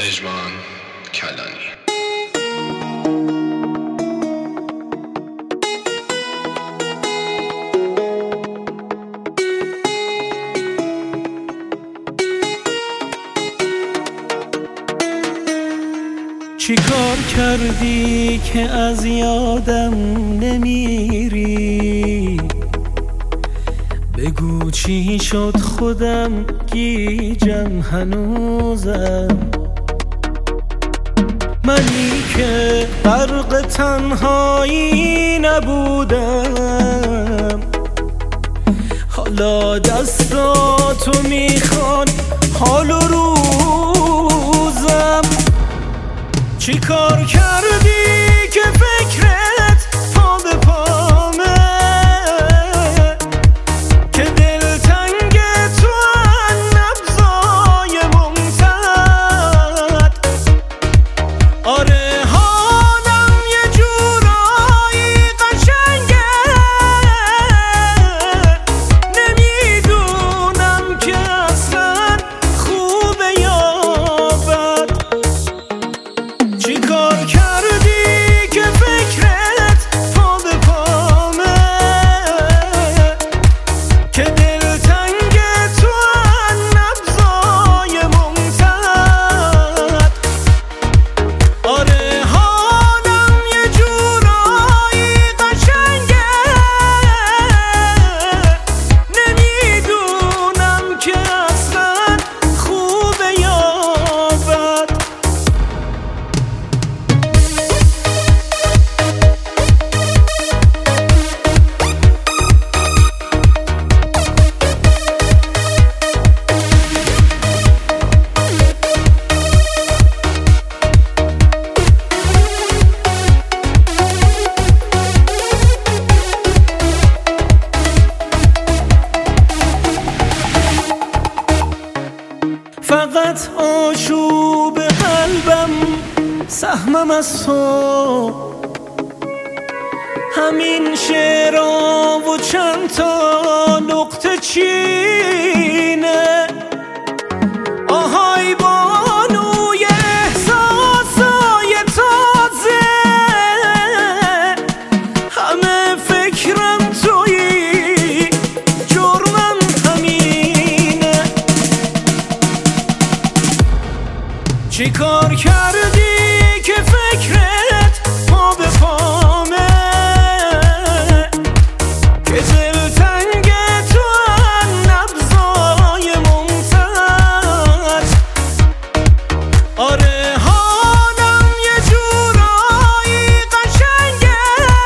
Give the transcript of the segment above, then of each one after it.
پژمان کلانی. چی کار کردی که از یادم نمیری؟ بگو چی شد، خودم گیجم هنوزم. منی که غرق تنهایی نبودم، حالا دستاتو میخوان حال و روزم. چی کار کردی که فکرت پا به پامه، که دلتنگ تو نبضای ممتد؟ آره حالم یه جورایی قشنگه، نمیدونم که اصلا خوبه یا بد. چی کار کردی که فکرت پا به پامه، که دلتنگ تو نبضای ممتد؟ آره حالم یه جورایی قشنگه، نمیدونم که اصلا خوبه یا بد. فقط آشوب قلبم سهمم از تو، همین شعرها و چند تا نقطه چینه. آهای بانوی احساسای تازه، همه فکرم تویی، جرمم همینه. چی کار کردی که فکرت پا به پامه، که دلتنگ تو نبضای ممتد؟ آره حالم یه جورایی قشنگه،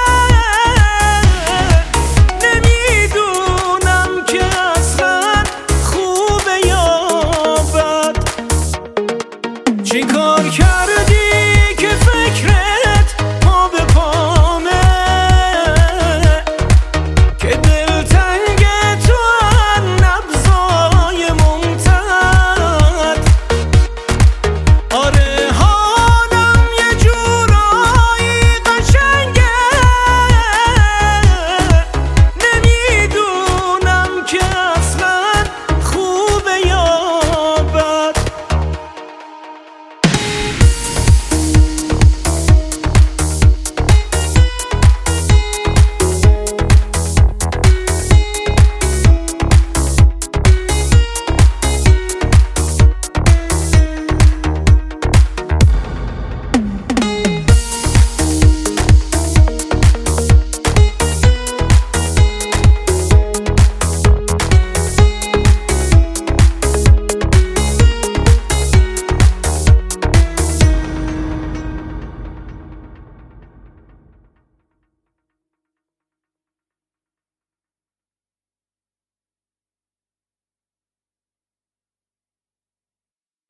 نمیدونم که اصلا خوبه یا بد. چی کار